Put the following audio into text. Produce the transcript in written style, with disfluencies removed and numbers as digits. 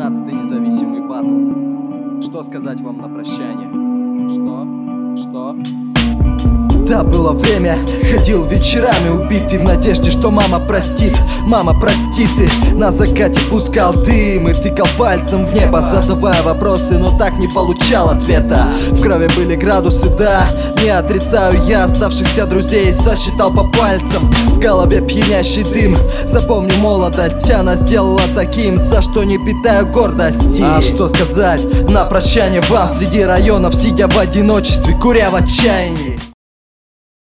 15-й независимый батл. Что сказать вам на прощание? Что? Да, было время, ходил вечерами убитый в надежде, что мама простит. Мама, прости, ты на закате пускал дым и тыкал пальцем в небо, задавая вопросы, но так не получал ответа. В крови были градусы, да, не отрицаю я. Оставшихся друзей сосчитал по пальцам. В голове пьянящий дым. Запомню молодость, она сделала таким, за что не питаю гордости. А что сказать на прощание вам среди районов, сидя в одиночестве, куря в отчаянии?